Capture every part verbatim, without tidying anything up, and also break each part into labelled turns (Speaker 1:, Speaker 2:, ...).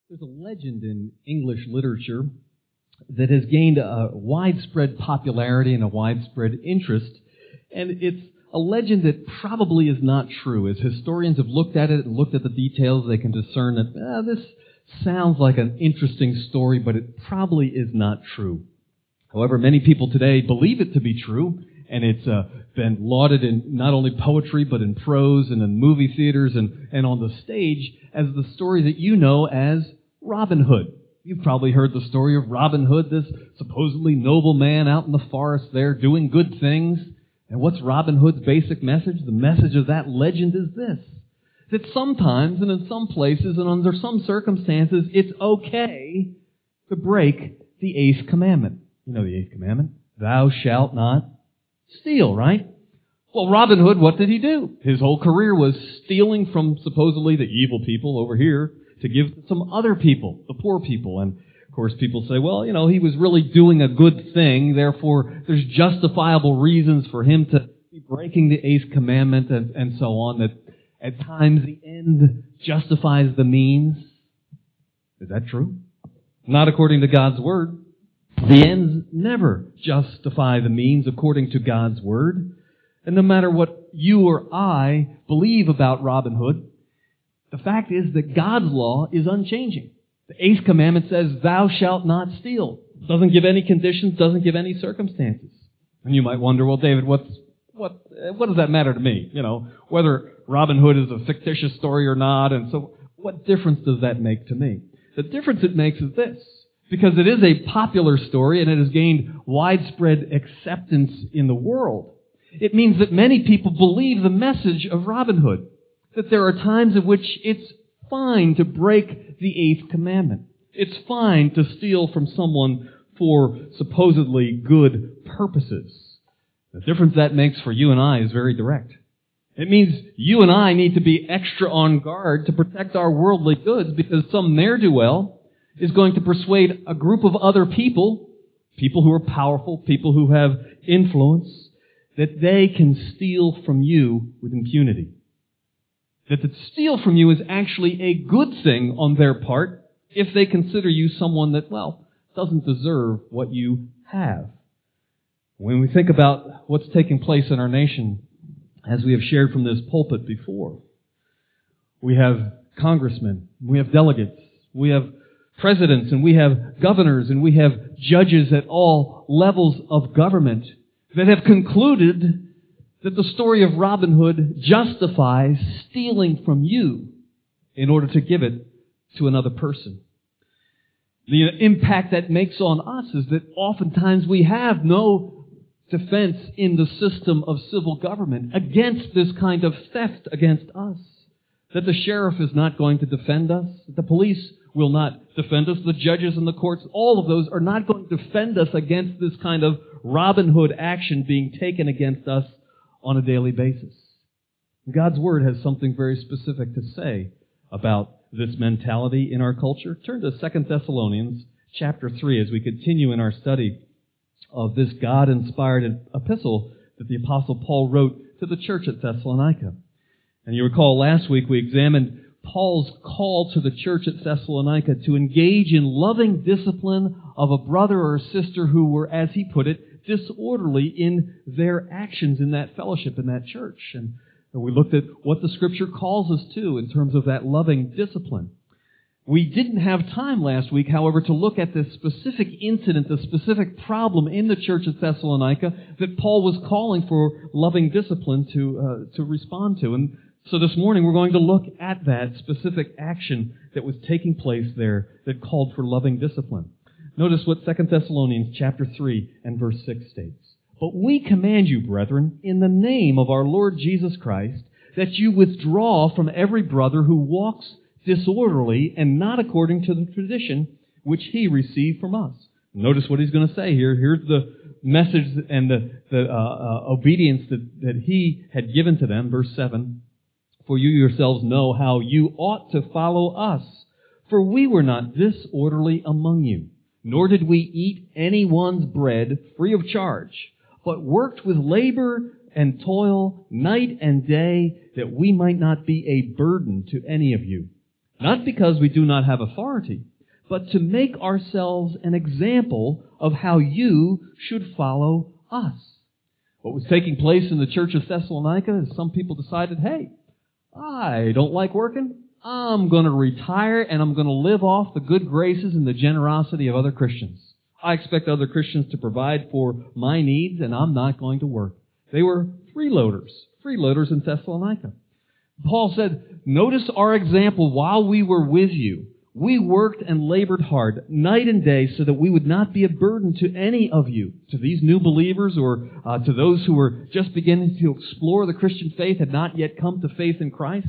Speaker 1: There's a legend in English literature that has gained a widespread popularity and a widespread interest, and it's a legend that probably is not true. As historians have looked at it and looked at the details, they can discern that ah, this sounds like an interesting story, but it probably is not true. However, many people today believe it to be true, and it's uh, been lauded in not only poetry, but in prose and in movie theaters and, and on the stage as the story that you know as Robin Hood. You've probably heard the story of Robin Hood, this supposedly noble man out in the forest there doing good things. And what's Robin Hood's basic message? The message of that legend is this: that sometimes and in some places and under some circumstances, it's okay to break the eighth commandment. You know the eighth commandment? Thou shalt not steal, right? Well, Robin Hood, what did he do? His whole career was stealing from supposedly the evil people over here to give to some other people, the poor people. And of course, people say, well, you know, he was really doing a good thing, therefore there's justifiable reasons for him to be breaking the eighth commandment and, and so on, that at times the end justifies the means. Is that true? Not according to God's Word. The ends never justify the means according to God's Word. And no matter what you or I believe about Robin Hood, the fact is that God's law is unchanging. The eighth commandment says, thou shalt not steal. Doesn't give any conditions, doesn't give any circumstances. And you might wonder, well, David, what's, what, what does that matter to me? You know, whether Robin Hood is a fictitious story or not, and so what difference does that make to me? The difference it makes is this: because it is a popular story and it has gained widespread acceptance in the world, it means that many people believe the message of Robin Hood, that there are times in which it's fine to break the eighth commandment. It's fine to steal from someone for supposedly good purposes. The difference that makes for you and I is very direct. It means you and I need to be extra on guard to protect our worldly goods, because some ne'er-do-well is going to persuade a group of other people, people who are powerful, people who have influence, that they can steal from you with impunity. That to steal from you is actually a good thing on their part if they consider you someone that, well, doesn't deserve what you have. When we think about what's taking place in our nation, as we have shared from this pulpit before, we have congressmen, we have delegates, we have presidents, and we have governors, and we have judges at all levels of government that have concluded that the story of Robin Hood justifies stealing from you in order to give it to another person. The impact that makes on us is that oftentimes we have no defense in the system of civil government against this kind of theft against us. That the sheriff is not going to defend us, that the police will not defend us, the judges and the courts, all of those are not going to defend us against this kind of Robin Hood action being taken against us on a daily basis. God's Word has something very specific to say about this mentality in our culture. Turn to Second Thessalonians chapter three as we continue in our study of this God-inspired epistle that the Apostle Paul wrote to the church at Thessalonica. And you recall last week we examined Paul's call to the church at Thessalonica to engage in loving discipline of a brother or sister who were, as he put it, disorderly in their actions in that fellowship, in that church. And we looked at what the Scripture calls us to in terms of that loving discipline. We didn't have time last week, however, to look at the specific incident, the specific problem in the church at Thessalonica that Paul was calling for loving discipline to uh, to respond to. And so this morning we're going to look at that specific action that was taking place there that called for loving discipline. Notice what Second Thessalonians chapter three and verse six states. But we command you, brethren, in the name of our Lord Jesus Christ, that you withdraw from every brother who walks disorderly and not according to the tradition which he received from us. Notice what he's going to say here. Here's the message and the, the uh, uh, obedience that, that he had given to them. Verse seven. For you yourselves know how you ought to follow us. For we were not disorderly among you, nor did we eat anyone's bread free of charge, but worked with labor and toil night and day, that we might not be a burden to any of you. not because we do not have authority, but to make ourselves an example of how you should follow us. What was taking place in the church of Thessalonica is some people decided, hey, I don't like working. I'm going to retire and I'm going to live off the good graces and the generosity of other Christians. I expect other Christians to provide for my needs and I'm not going to work. They were freeloaders, freeloaders in Thessalonica. Paul said, notice our example while we were with you. We worked and labored hard night and day so that we would not be a burden to any of you, to these new believers or uh, to those who were just beginning to explore the Christian faith, had not yet come to faith in Christ.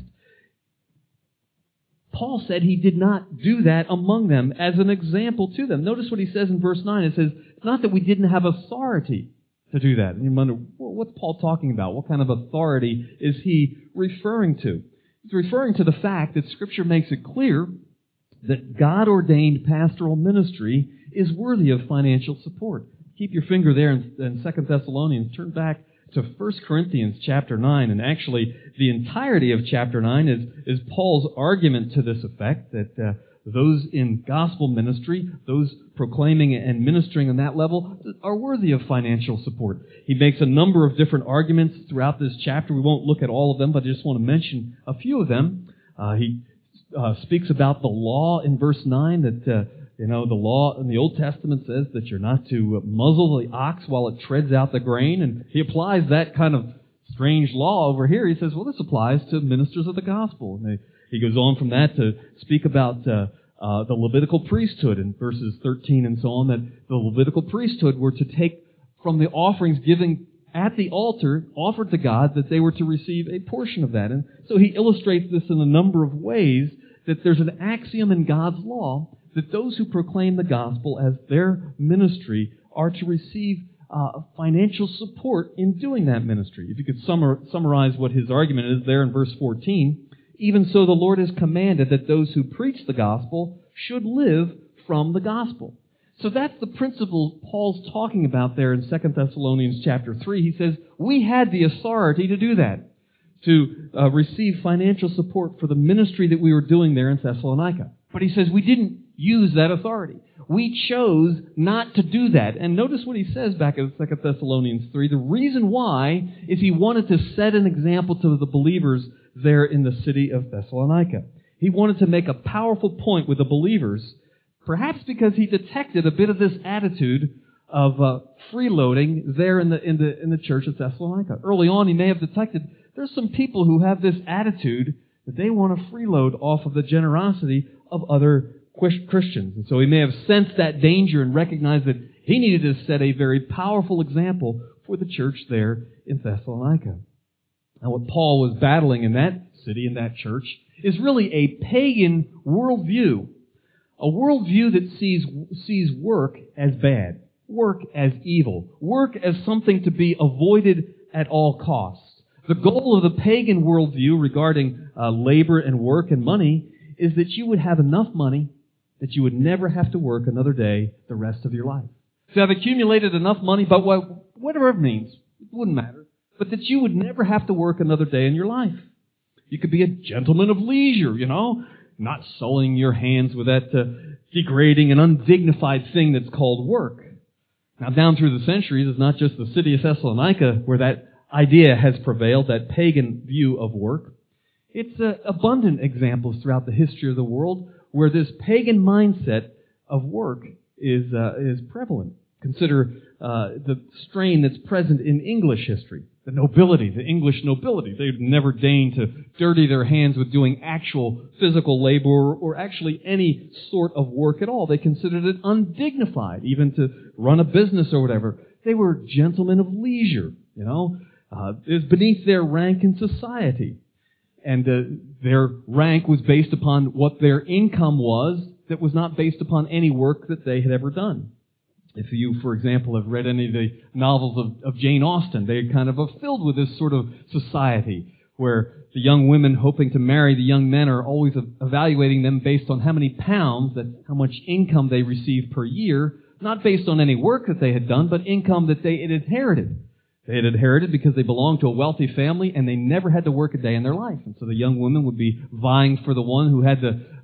Speaker 1: Paul said he did not do that among them as an example to them. Notice what he says in verse nine. It says, it's not that we didn't have authority to do that. And you wonder, well, what's Paul talking about? What kind of authority is he referring to? He's referring to the fact that Scripture makes it clear that God-ordained pastoral ministry is worthy of financial support. Keep your finger there in, in Second Thessalonians. Turn back to First Corinthians chapter nine. And actually, the entirety of chapter nine is, is Paul's argument to this effect, that uh, those in gospel ministry, those proclaiming and ministering on that level, are worthy of financial support. He makes a number of different arguments throughout this chapter. We won't look at all of them, but I just want to mention a few of them. Uh, he Uh, speaks about the law in verse nine, that, uh, you know, the law in the Old Testament says that you're not to muzzle the ox while it treads out the grain, and he applies that kind of strange law over here. He says, well, this applies to ministers of the gospel. And they, he goes on from that to speak about uh, uh, the Levitical priesthood in verses thirteen and so on, that the Levitical priesthood were to take from the offerings given at the altar, offered to God, that they were to receive a portion of that. And so he illustrates this in a number of ways, that there's an axiom in God's law that those who proclaim the gospel as their ministry are to receive uh, financial support in doing that ministry. If you could summar, summarize what his argument is there in verse fourteen, even so the Lord has commanded that those who preach the gospel should live from the gospel. So that's the principle Paul's talking about there in Second Thessalonians chapter three. He says, we had the authority to do that, to uh, receive financial support for the ministry that we were doing there in Thessalonica. But he says we didn't use that authority. We chose not to do that. And notice what he says back in Second Thessalonians three. The reason why is he wanted to set an example to the believers there in the city of Thessalonica. He wanted to make a powerful point with the believers, perhaps because he detected a bit of this attitude of uh, freeloading there in the in the in the church of Thessalonica. Early on, he may have detected there's some people who have this attitude that they want to freeload off of the generosity of other Christians. And so he may have sensed that danger and recognized that he needed to set a very powerful example for the church there in Thessalonica. Now, what Paul was battling in that city, in that church, is really a pagan worldview. A worldview that sees sees work as bad, work as evil, work as something to be avoided at all costs. The goal of the pagan worldview regarding uh, labor and work and money is that you would have enough money that you would never have to work another day the rest of your life. To have accumulated enough money, but what, whatever it means, it wouldn't matter, but that you would never have to work another day in your life. You could be a gentleman of leisure, you know, not sullying your hands with that uh, degrading and undignified thing that's called work. Now, down through the centuries, it's not just the city of Thessalonica where that idea has prevailed, that pagan view of work. It's uh, abundant examples throughout the history of the world where this pagan mindset of work is uh, is prevalent. Consider uh, the strain that's present in English history. The nobility, the English nobility, they'd never deign to dirty their hands with doing actual physical labor or, or actually any sort of work at all. They considered it undignified, even to run a business or whatever. They were gentlemen of leisure, you know. Uh, it was beneath their rank in society. And uh, their rank was based upon what their income was that was not based upon any work that they had ever done. If you, for example, have read any of the novels of, of Jane Austen, they kind of are filled with this sort of society where the young women hoping to marry the young men are always evaluating them based on how many pounds, that's how much income they receive per year, not based on any work that they had done, but income that they had inherited. They had inherited because they belonged to a wealthy family and they never had to work a day in their life. And so the young women would be vying for the one who had the,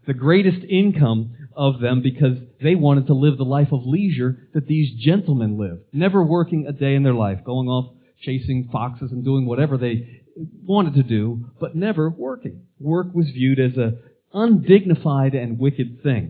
Speaker 1: the greatest income of them because they wanted to live the life of leisure that these gentlemen lived, never working a day in their life, going off chasing foxes and doing whatever they wanted to do, but never working. Work was viewed as an undignified and wicked thing.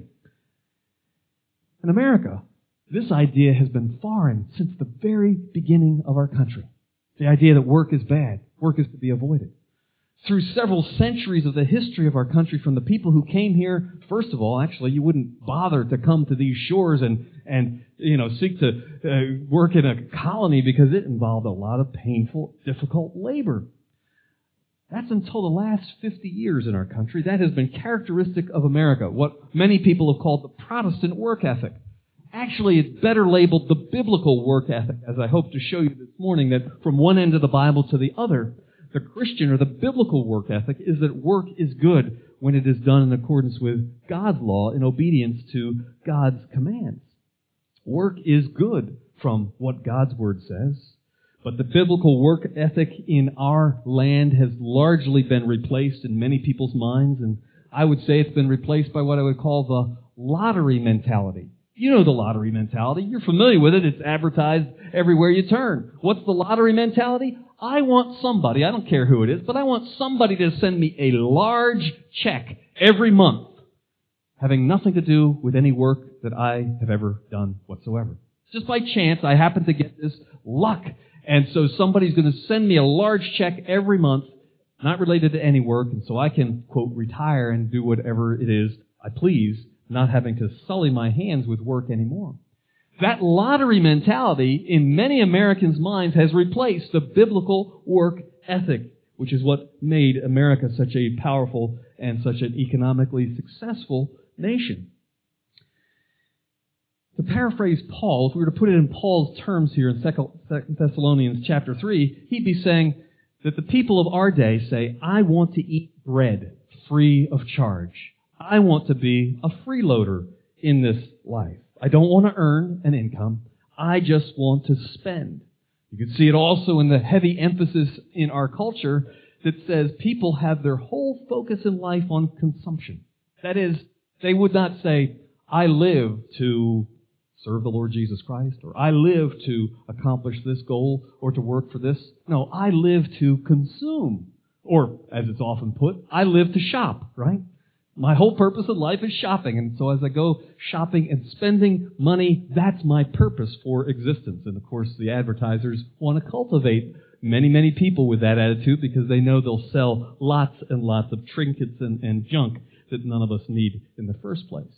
Speaker 1: In America, this idea has been foreign since the very beginning of our country. The idea that work is bad, work is to be avoided. Through several centuries of the history of our country, from the people who came here, first of all, actually, you wouldn't bother to come to these shores and, and you know, seek to uh, work in a colony because it involved a lot of painful, difficult labor. That's until the last fifty years in our country. That has been characteristic of America, what many people have called the Protestant work ethic. Actually, it's better labeled the biblical work ethic, as I hope to show you this morning, that from one end of the Bible to the other, the Christian or the biblical work ethic is that work is good when it is done in accordance with God's law in obedience to God's commands. Work is good from what God's Word says. But the biblical work ethic in our land has largely been replaced in many people's minds, and I would say it's been replaced by what I would call the lottery mentality. You know the lottery mentality. You're familiar with it. It's advertised everywhere you turn. What's the lottery mentality? I want somebody, I don't care who it is, but I want somebody to send me a large check every month, having nothing to do with any work that I have ever done whatsoever. Just by chance, I happen to get this luck. And so somebody's going to send me a large check every month, not related to any work, and so I can, quote, retire and do whatever it is I please, not having to sully my hands with work anymore. That lottery mentality in many Americans' minds has replaced the biblical work ethic, which is what made America such a powerful and such an economically successful nation. To paraphrase Paul, if we were to put it in Paul's terms here in Second Thessalonians chapter three, he'd be saying that the people of our day say, I want to eat bread free of charge. I want to be a freeloader in this life. I don't want to earn an income. I just want to spend. You can see it also in the heavy emphasis in our culture that says people have their whole focus in life on consumption. That is, they would not say, I live to serve the Lord Jesus Christ, or I live to accomplish this goal, or to work for this. No, I live to consume. Or, as it's often put, I live to shop, right? My whole purpose in life is shopping, and so as I go shopping and spending money, that's my purpose for existence. And of course, the advertisers want to cultivate many, many people with that attitude because they know they'll sell lots and lots of trinkets and, and junk that none of us need in the first place.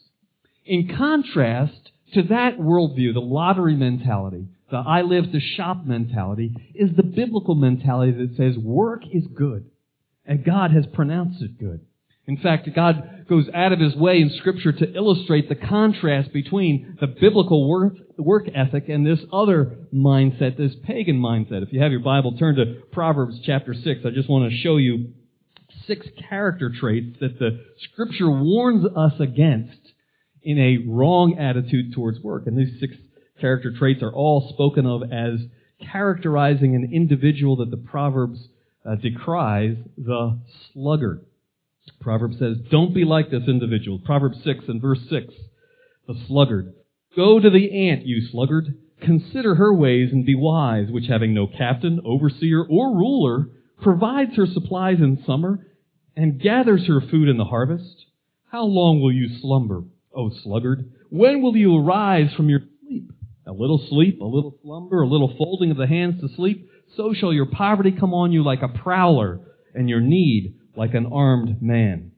Speaker 1: In contrast to that worldview, the lottery mentality, the I live to shop mentality, is the biblical mentality that says work is good, and God has pronounced it good. In fact, God goes out of His way in Scripture to illustrate the contrast between the biblical work, work ethic and this other mindset, this pagan mindset. If you have your Bible, turn to Proverbs chapter six. I just want to show you six character traits that the Scripture warns us against in a wrong attitude towards work. And these six character traits are all spoken of as characterizing an individual that the Proverbs uh, decries, the sluggard. Proverbs says, don't be like this individual. Proverbs six and verse six, the sluggard. Go to the ant, you sluggard. Consider her ways and be wise, which having no captain, overseer, or ruler, provides her supplies in summer and gathers her food in the harvest. How long will you slumber, O sluggard? When will you arise from your sleep? A little sleep, a little slumber, a little folding of the hands to sleep. So shall your poverty come on you like a prowler, and your need like an armed man.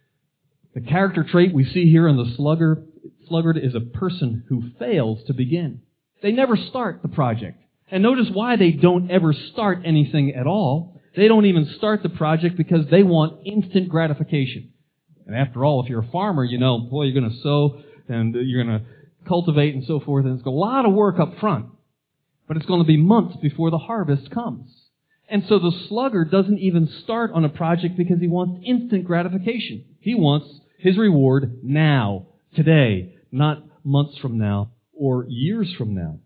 Speaker 1: The character trait we see here in the sluggard, sluggard is a person who fails to begin. They never start the project. And notice why they don't ever start anything at all. They don't even start the project because they want instant gratification. And after all, if you're a farmer, you know, boy, you're going to sow and you're going to cultivate and so forth, and it's a lot of work up front. But it's going to be months before the harvest comes. And so the sluggard doesn't even start on a project because he wants instant gratification. He wants his reward now, today, not months from now or years from now.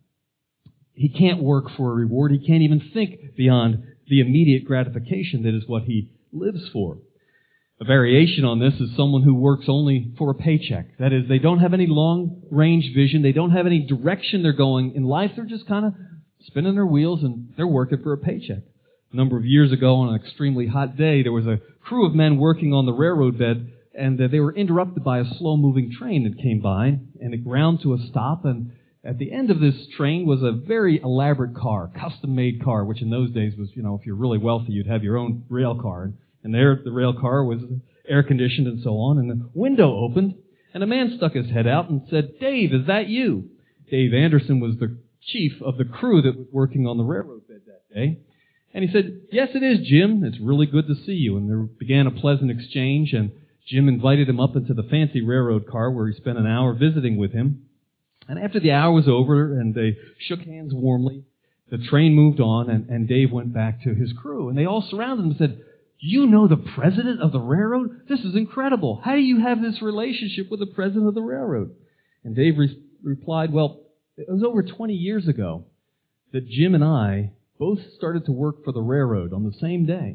Speaker 1: He can't work for a reward. He can't even think beyond the immediate gratification that is what he lives for. A variation on this is someone who works only for a paycheck. That is, they don't have any long-range vision. They don't have any direction they're going in life. They're just kind of spinning their wheels and they're working for a paycheck. A number of years ago on an extremely hot day, there was a crew of men working on the railroad bed, and they were interrupted by a slow-moving train that came by, and it ground to a stop, and at the end of this train was a very elaborate car, custom-made car, which in those days was, you know, if you're really wealthy, you'd have your own rail car. And there, the rail car was air-conditioned and so on, and the window opened, and a man stuck his head out and said, "Dave, is that you?" Dave Anderson was the chief of the crew that was working on the railroad bed that day. And he said, "Yes, it is, Jim. It's really good to see you." And there began a pleasant exchange, and Jim invited him up into the fancy railroad car where he spent an hour visiting with him. And after the hour was over and they shook hands warmly, the train moved on and, and Dave went back to his crew. And they all surrounded him and said, "You know the president of the railroad? This is incredible. How do you have this relationship with the president of the railroad?" And Dave re- replied, "Well, it was over twenty years ago that Jim and I both started to work for the railroad on the same day."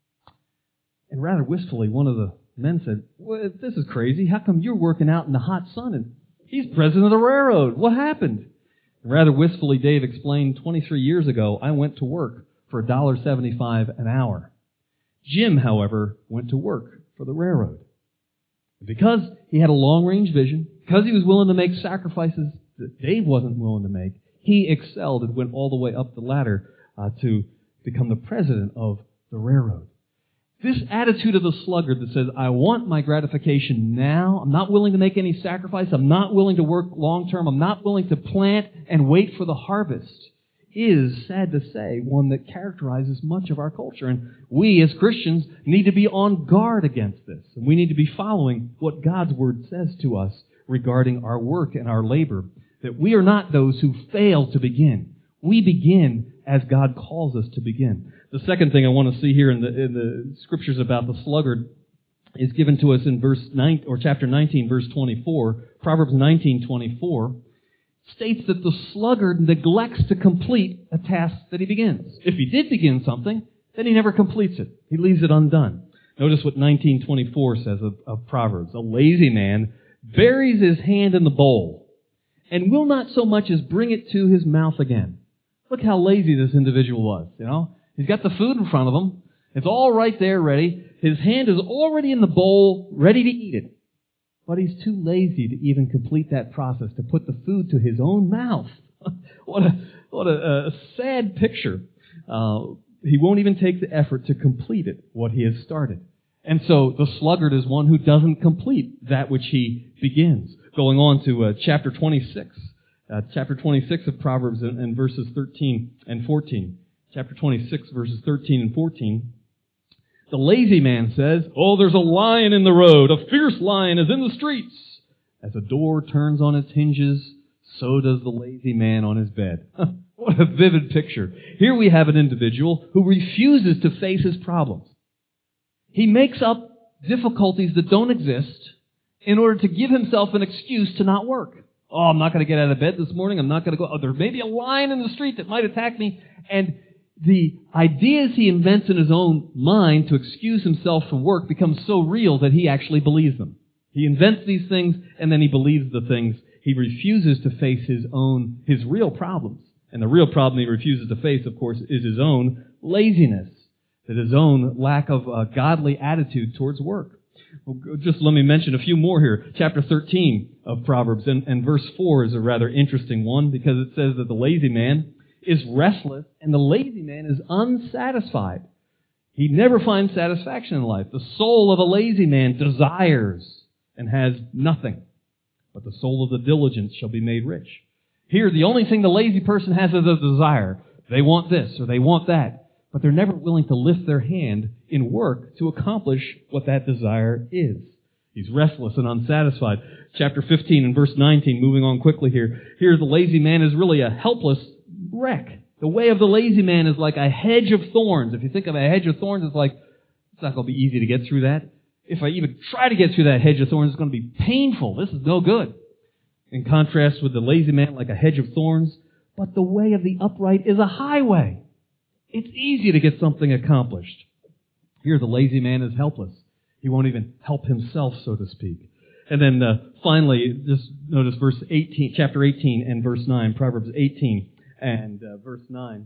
Speaker 1: And rather wistfully, one of the men said, "Well, this is crazy. How come you're working out in the hot sun and he's president of the railroad? What happened?" And rather wistfully, Dave explained, twenty-three years ago, I went to work for one dollar seventy-five an hour. Jim, however, went to work for the railroad. Because he had a long-range vision, because he was willing to make sacrifices that Dave wasn't willing to make, he excelled and went all the way up the ladder uh, to become the president of the railroad. This attitude of the sluggard that says, "I want my gratification now. I'm not willing to make any sacrifice. I'm not willing to work long-term. I'm not willing to plant and wait for the harvest," is, sad to say, one that characterizes much of our culture. And we as Christians need to be on guard against this. And we need to be following what God's Word says to us regarding our work and our labor. That we are not those who fail to begin. We begin as God calls us to begin. The second thing I want to see here in the, in the scriptures about the sluggard is given to us in verse nine, or chapter nineteen, verse twenty-four. Proverbs nineteen twenty-four states that the sluggard neglects to complete a task that he begins. If he did begin something, then he never completes it. He leaves it undone. Notice what nineteen twenty-four says of, of Proverbs. "A lazy man buries his hand in the bowl and will not so much as bring it to his mouth again." Look how lazy this individual was, you know. He's got the food in front of him. It's all right there ready. His hand is already in the bowl, ready to eat it. But he's too lazy to even complete that process, to put the food to his own mouth. what a what a, a sad picture. Uh, he won't even take the effort to complete it, what he has started. And so the sluggard is one who doesn't complete that which he begins. Going on to uh, chapter twenty-six. Uh, chapter twenty-six of Proverbs and, and verses thirteen and fourteen. Chapter twenty-six, verses thirteen and fourteen. The lazy man says, "Oh, there's a lion in the road. A fierce lion is in the streets. As a door turns on its hinges, so does the lazy man on his bed." What a vivid picture. Here we have an individual who refuses to face his problems. He makes up difficulties that don't exist in order to give himself an excuse to not work. Oh, I'm not going to get out of bed this morning. I'm not going to go. Oh, there may be a lion in the street that might attack me. And the ideas he invents in his own mind to excuse himself from work become so real that he actually believes them. He invents these things and then he believes the things. He refuses to face his own, his real problems. And the real problem he refuses to face, of course, is his own laziness. That his own lack of a godly attitude towards work. Well, just let me mention a few more here. Chapter thirteen of Proverbs and, and verse four is a rather interesting one because it says that the lazy man is restless and the lazy man is unsatisfied. He never finds satisfaction in life. The soul of a lazy man desires and has nothing, but the soul of the diligent shall be made rich. Here, the only thing the lazy person has is a desire. They want this or they want that, but they're never willing to lift their hand in work to accomplish what that desire is. He's restless and unsatisfied. Chapter fifteen and verse nineteen, moving on quickly here. Here, the lazy man is really a helpless wreck. The way of the lazy man is like a hedge of thorns. If you think of a hedge of thorns, it's like, it's not going to be easy to get through that. If I even try to get through that hedge of thorns, it's going to be painful. This is no good. In contrast with the lazy man, like a hedge of thorns. But the way of the upright is a highway. It's easy to get something accomplished. Here, the lazy man is helpless. He won't even help himself, so to speak. And then uh, finally, just notice verse eighteen, chapter eighteen and verse nine, Proverbs eighteen and uh, verse nine.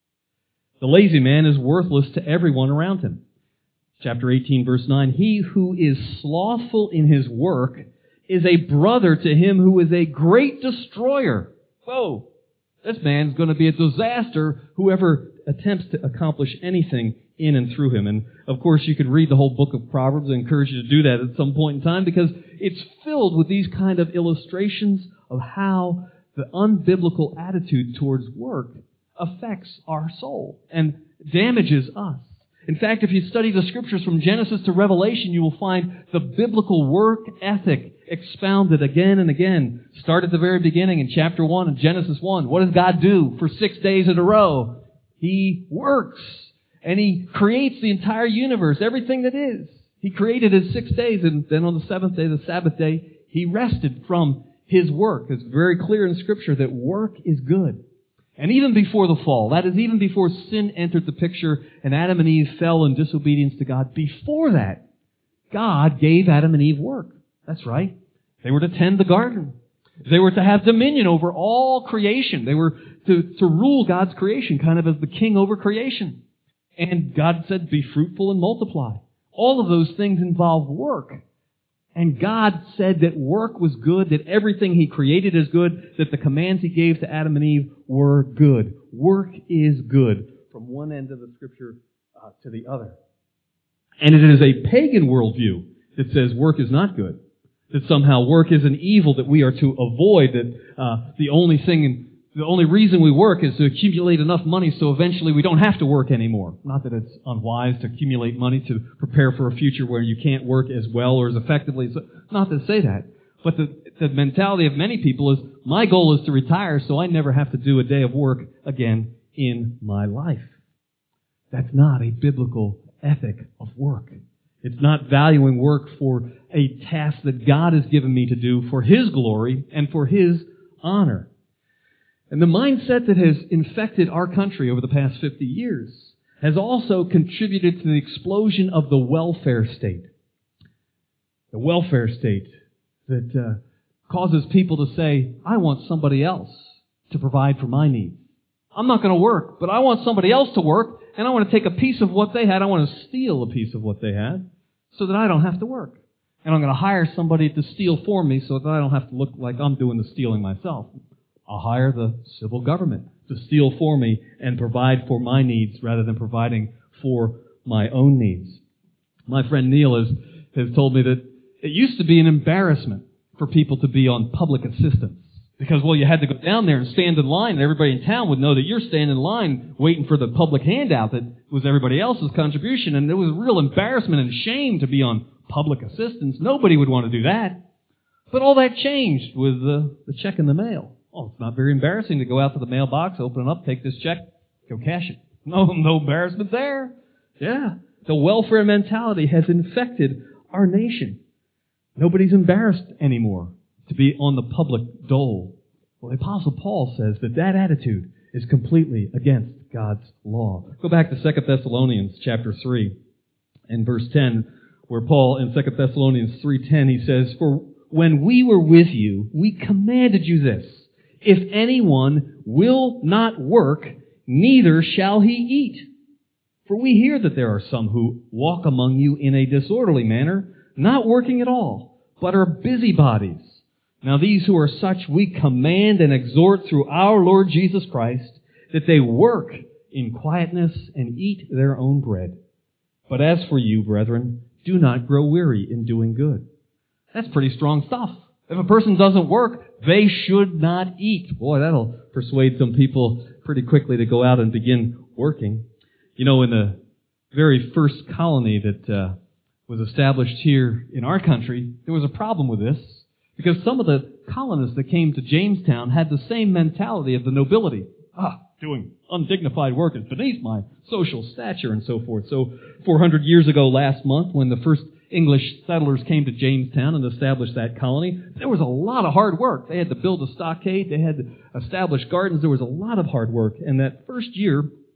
Speaker 1: The lazy man is worthless to everyone around him. Chapter eighteen, verse nine, he who is slothful in his work is a brother to him who is a great destroyer. Whoa! This man's going to be a disaster, whoever attempts to accomplish anything in and through him. And of course, you could read the whole book of Proverbs. I encourage you to do that at some point in time because it's filled with these kind of illustrations of how the unbiblical attitude towards work affects our soul and damages us. In fact, if you study the Scriptures from Genesis to Revelation, you will find the biblical work ethic expounded again and again. Start at the very beginning in chapter one of Genesis one. What does God do for six days in a row? He works. And He creates the entire universe, everything that is. He created it six days, and then on the seventh day, the Sabbath day, He rested from His work. It's very clear in Scripture that work is good. And even before the fall, that is even before sin entered the picture and Adam and Eve fell in disobedience to God, before that, God gave Adam and Eve work. That's right. They were to tend the garden. They were to have dominion over all creation. They were to, to rule God's creation, kind of as the king over creation. And God said, be fruitful and multiply. All of those things involve work. And God said that work was good, that everything He created is good, that the commands He gave to Adam and Eve were good. Work is good from one end of the Scripture uh, to the other. And it is a pagan worldview that says work is not good, that somehow work is an evil that we are to avoid, that uh, the only thing, in, the only reason we work is to accumulate enough money so eventually we don't have to work anymore. Not that it's unwise to accumulate money to prepare for a future where you can't work as well or as effectively. So, not to say that. But the, the mentality of many people is, my goal is to retire so I never have to do a day of work again in my life. That's not a biblical ethic of work. It's not valuing work for a task that God has given me to do for His glory and for His honor. And the mindset that has infected our country over the past fifty years has also contributed to the explosion of the welfare state. The welfare state that uh, causes people to say, I want somebody else to provide for my needs. I'm not going to work, but I want somebody else to work, and I want to take a piece of what they had. I want to steal a piece of what they had so that I don't have to work. And I'm going to hire somebody to steal for me so that I don't have to look like I'm doing the stealing myself. I'll hire the civil government to steal for me and provide for my needs rather than providing for my own needs. My friend Neil has, has told me that it used to be an embarrassment for people to be on public assistance. Because, well, you had to go down there and stand in line, and everybody in town would know that you're standing in line waiting for the public handout that was everybody else's contribution. And there was real embarrassment and shame to be on public assistance. Nobody would want to do that. But all that changed with the, the check in the mail. Oh, it's not very embarrassing to go out to the mailbox, open it up, take this check, go cash it. No, no embarrassment there. Yeah. The welfare mentality has infected our nation. Nobody's embarrassed anymore to be on the public dole. Well, the Apostle Paul says that that attitude is completely against God's law. Go back to Second Thessalonians chapter three and verse ten, where Paul in Second Thessalonians three ten, he says, For when we were with you, we commanded you this, if anyone will not work, neither shall he eat. For we hear that there are some who walk among you in a disorderly manner, not working at all, but are busybodies. Now these who are such we command and exhort through our Lord Jesus Christ that they work in quietness and eat their own bread. But as for you, brethren, do not grow weary in doing good. That's pretty strong stuff. If a person doesn't work, they should not eat. Boy, that'll persuade some people pretty quickly to go out and begin working. You know, in the very first colony that uh, was established here in our country, there was a problem with this. Because some of the colonists that came to Jamestown had the same mentality of the nobility. Ah, doing undignified work is beneath my social stature and so forth. So four hundred years ago last month, when the first English settlers came to Jamestown and established that colony, there was a lot of hard work. They had to build a stockade. They had to establish gardens. There was a lot of hard work. And that first year,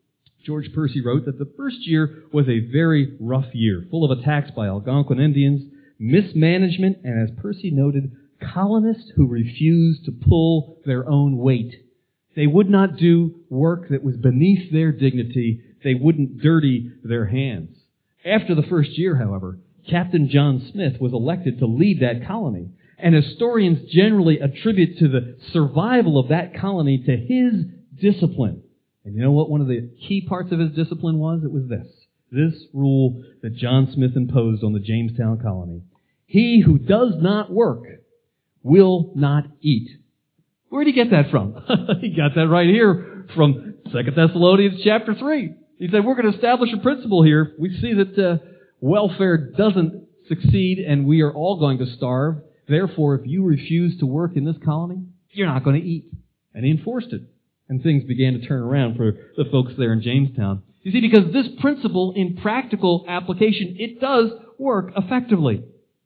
Speaker 1: George Percy wrote that the first year was a very rough year, full of attacks by Algonquin Indians, mismanagement, and as Percy noted, colonists who refused to pull their own weight. They would not do work that was beneath their dignity. They wouldn't dirty their hands. After the first year, however, Captain John Smith was elected to lead that colony, and historians generally attribute to the survival of that colony to his discipline. And you know what one of the key parts of his discipline was? It was this. This rule that John Smith imposed on the Jamestown colony. He who does not work will not eat. Where did he get that from? He got that right here from Second Thessalonians chapter three. He said, we're going to establish a principle here. We see that uh, welfare doesn't succeed and we are all going to starve. Therefore, if you refuse to work in this colony, you're not going to eat. And he enforced it. And things began to turn around for the folks there in Jamestown. You see, because this principle in practical application, it does work effectively.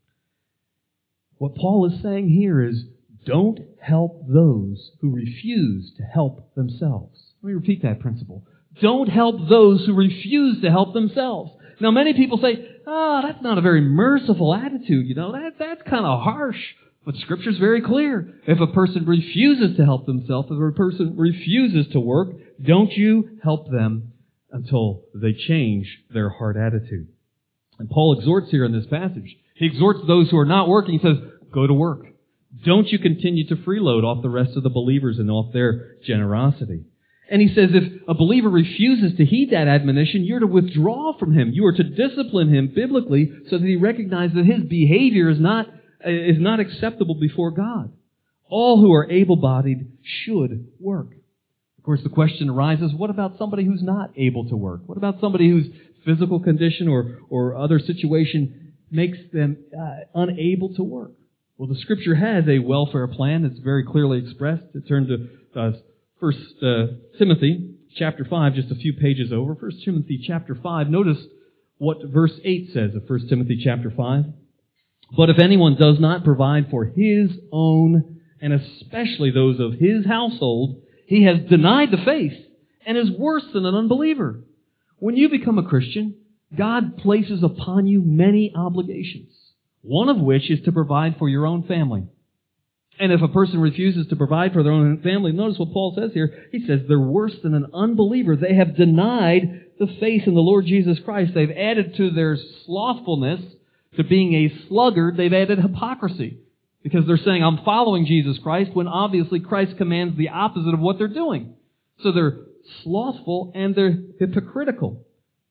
Speaker 1: What Paul is saying here is, don't help those who refuse to help themselves. Let me repeat that principle. Don't help those who refuse to help themselves. Now, many people say, oh, that's not a very merciful attitude. You know, that that's kind of harsh. But Scripture's very clear. If a person refuses to help themselves, if a person refuses to work, don't you help them until they change their hard attitude. And Paul exhorts here in this passage. He exhorts those who are not working. He says, go to work. Don't you continue to freeload off the rest of the believers and off their generosity. And he says if a believer refuses to heed that admonition, you're to withdraw from him. You are to discipline him biblically so that he recognizes that his behavior is not is not acceptable before God. All who are able-bodied should work. Of course, the question arises, what about somebody who's not able to work? What about somebody whose physical condition or, or other situation makes them uh, unable to work? Well, the Scripture has a welfare plan that's very clearly expressed. Turn to uh, First uh, Timothy chapter five, just a few pages over. First Timothy chapter five. Notice what verse eight says of First Timothy chapter five. But if anyone does not provide for his own, and especially those of his household, he has denied the faith and is worse than an unbeliever. When you become a Christian, God places upon you many obligations, one of which is to provide for your own family. And if a person refuses to provide for their own family, notice what Paul says here. He says they're worse than an unbeliever. They have denied the faith in the Lord Jesus Christ. They've added to their slothfulness, to being a sluggard, they've added hypocrisy. Because they're saying, I'm following Jesus Christ, when obviously Christ commands the opposite of what they're doing. So they're slothful and they're hypocritical.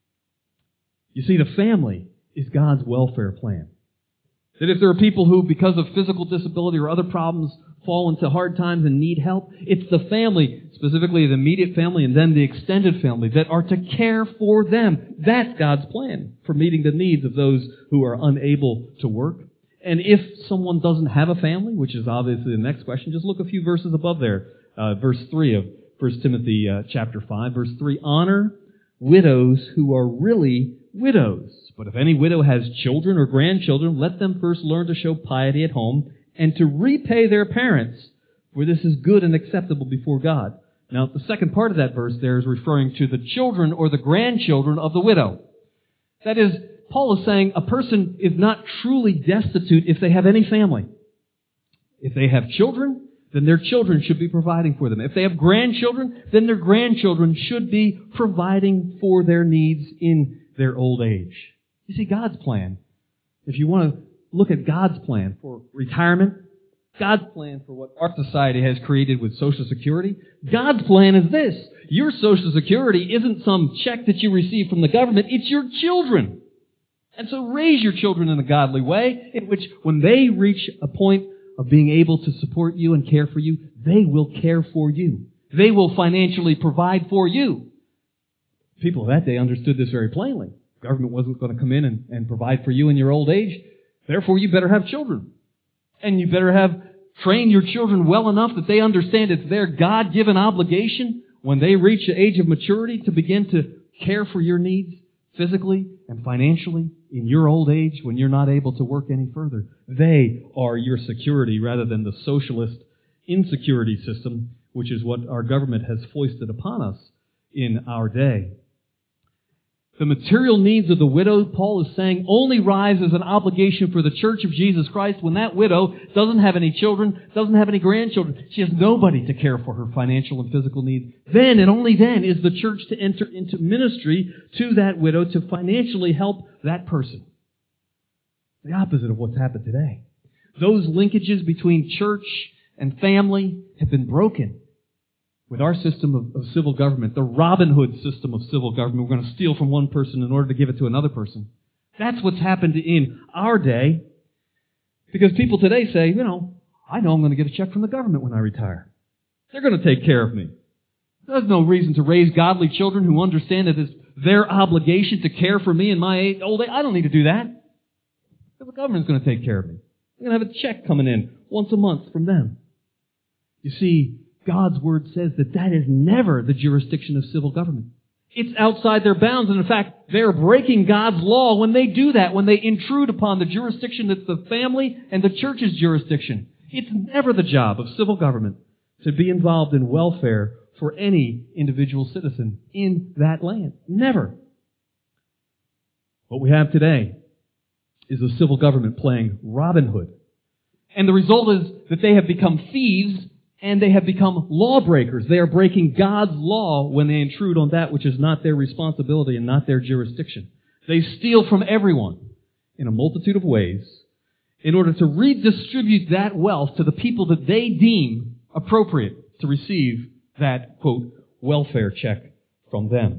Speaker 1: You see, the family is God's welfare plan. That if there are people who, because of physical disability or other problems, fall into hard times and need help, it's the family, specifically the immediate family and then the extended family, that are to care for them. That's God's plan for meeting the needs of those who are unable to work. And if someone doesn't have a family, which is obviously the next question, just look a few verses above there. Uh, verse three of First Timothy uh, chapter five. Verse three, honor widows who are really widows. But if any widow has children or grandchildren, let them first learn to show piety at home and to repay their parents, for this is good and acceptable before God. Now, the second part of that verse there is referring to the children or the grandchildren of the widow. That is, Paul is saying a person is not truly destitute if they have any family. If they have children, then their children should be providing for them. If they have grandchildren, then their grandchildren should be providing for their needs in their old age. You see, God's plan, if you want to look at God's plan for retirement, God's plan for what our society has created with Social Security, God's plan is this. Your Social Security isn't some check that you receive from the government, it's your children. And so raise your children in a godly way, in which when they reach a point of being able to support you and care for you, they will care for you. They will financially provide for you. People of that day understood this very plainly. The government wasn't going to come in and, and provide for you in your old age. Therefore, you better have children. And you better have trained your children well enough that they understand it's their God-given obligation when they reach the age of maturity to begin to care for your needs physically and financially in your old age when you're not able to work any further. They are your security rather than the socialist insecurity system, which is what our government has foisted upon us in our day. The material needs of the widow, Paul is saying, only rise as an obligation for the Church of Jesus Christ when that widow doesn't have any children, doesn't have any grandchildren. She has nobody to care for her financial and physical needs. Then, and only then, is the church to enter into ministry to that widow to financially help that person. The opposite of what's happened today. Those linkages between church and family have been broken with our system of, of civil government, the Robin Hood system of civil government. We're going to steal from one person in order to give it to another person. That's what's happened in our day, because people today say, you know, I know I'm going to get a check from the government when I retire. They're going to take care of me. There's no reason to raise godly children who understand that it's their obligation to care for me in my old age. I don't need to do that. The government's going to take care of me. I'm going to have a check coming in once a month from them. You see, God's Word says that that is never the jurisdiction of civil government. It's outside their bounds, and in fact, they're breaking God's law when they do that, when they intrude upon the jurisdiction that's the family and the church's jurisdiction. It's never the job of civil government to be involved in welfare for any individual citizen in that land. Never. What we have today is a civil government playing Robin Hood. And the result is that they have become thieves and they have become lawbreakers. They are breaking God's law when they intrude on that which is not their responsibility and not their jurisdiction. They steal from everyone in a multitude of ways in order to redistribute that wealth to the people that they deem appropriate to receive that, quote, welfare check from them.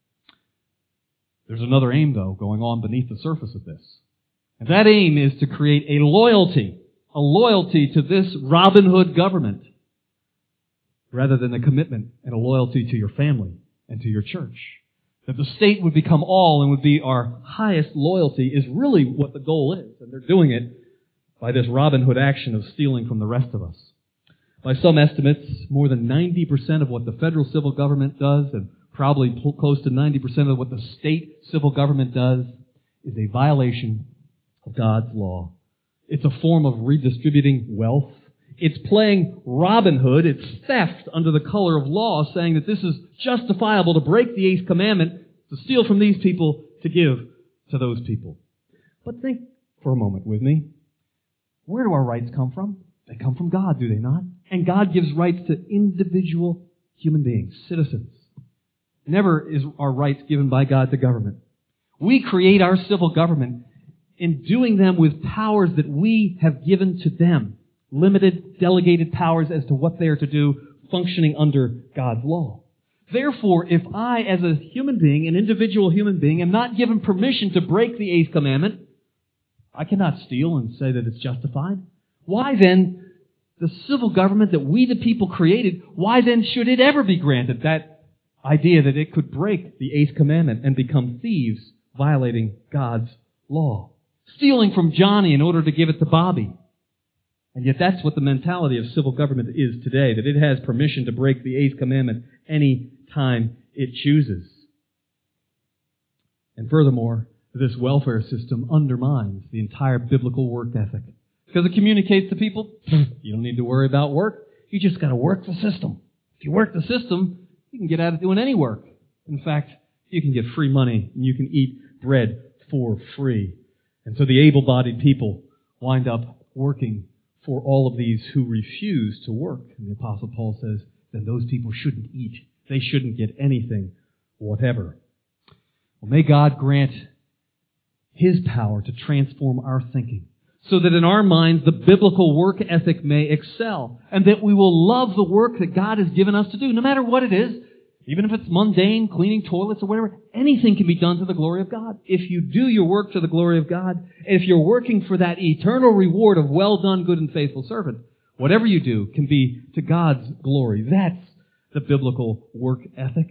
Speaker 1: There's another aim, though, going on beneath the surface of this. And that aim is to create a loyalty, a loyalty to this Robin Hood government, rather than a commitment and a loyalty to your family and to your church. That the state would become all and would be our highest loyalty is really what the goal is. And they're doing it by this Robin Hood action of stealing from the rest of us. By some estimates, more than ninety percent of what the federal civil government does, and probably close to ninety percent of what the state civil government does, is a violation of God's law. It's a form of redistributing wealth. It's playing Robin Hood. It's theft under the color of law, saying that this is justifiable to break the eighth commandment, to steal from these people, to give to those people. But think for a moment with me. Where do our rights come from? They come from God, do they not? And God gives rights to individual human beings, citizens. Never is our rights given by God to government. We create our civil government in doing them with powers that we have given to them. Limited, delegated powers as to what they are to do, functioning under God's law. Therefore, if I, as a human being, an individual human being, am not given permission to break the eighth commandment, I cannot steal and say that it's justified. Why then, the civil government that we the people created, why then should it ever be granted that idea that it could break the eighth commandment and become thieves, violating God's law? Stealing from Johnny in order to give it to Bobby. And yet that's what the mentality of civil government is today, that it has permission to break the eighth commandment any time it chooses. And furthermore, this welfare system undermines the entire biblical work ethic. Because it communicates to people, you don't need to worry about work, you just got to work the system. If you work the system, you can get out of doing any work. In fact, you can get free money and you can eat bread for free. And so the able-bodied people wind up working for all of these who refuse to work. And the Apostle Paul says, then those people shouldn't eat. They shouldn't get anything, whatever. Well, may God grant His power to transform our thinking, so that in our minds the biblical work ethic may excel, and that we will love the work that God has given us to do, no matter what it is. Even if it's mundane, cleaning toilets or whatever, anything can be done to the glory of God. If you do your work to the glory of God, and if you're working for that eternal reward of well done, good and faithful servant, whatever you do can be to God's glory. That's the biblical work ethic.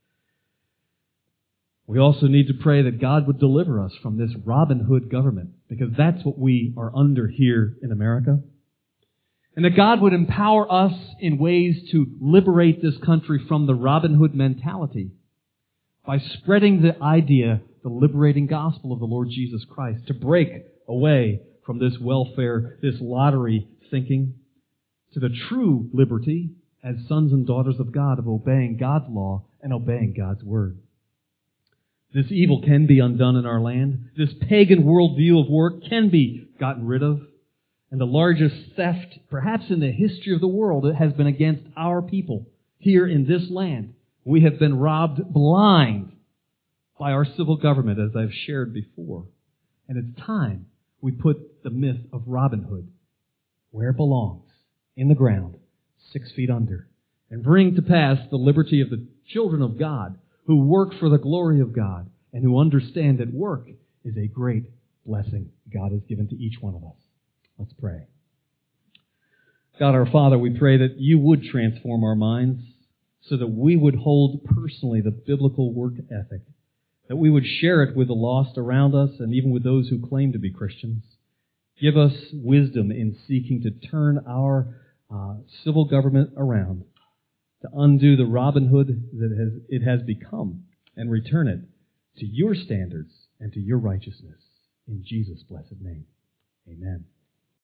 Speaker 1: We also need to pray that God would deliver us from this Robin Hood government, because that's what we are under here in America. And that God would empower us in ways to liberate this country from the Robin Hood mentality by spreading the idea, the liberating gospel of the Lord Jesus Christ, to break away from this welfare, this lottery thinking, to the true liberty as sons and daughters of God of obeying God's law and obeying God's word. This evil can be undone in our land. This pagan worldview of work can be gotten rid of. And the largest theft, perhaps in the history of the world, has been against our people here in this land. We have been robbed blind by our civil government, as I've shared before. And it's time we put the myth of Robin Hood where it belongs, in the ground, six feet under, and bring to pass the liberty of the children of God who work for the glory of God and who understand that work is a great blessing God has given to each one of us. Let's pray. God our Father, we pray that you would transform our minds so that we would hold personally the biblical work ethic, that we would share it with the lost around us and even with those who claim to be Christians. Give us wisdom in seeking to turn our uh, civil government around, to undo the Robin Hood that has, it has become, and return it to your standards and to your righteousness. In Jesus' blessed name, amen.